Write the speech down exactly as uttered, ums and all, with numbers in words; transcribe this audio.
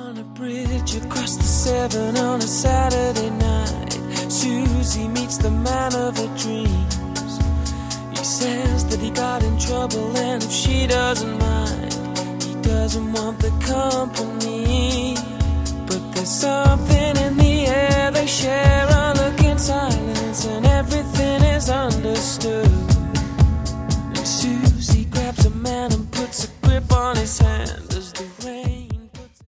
On a bridge across the Severn on a Saturday night, Susie meets the man of her dreams. He says that he got in trouble and if she doesn't mind, he doesn't want the company. But there's something in the air, they share a look in silence, and everything is understood.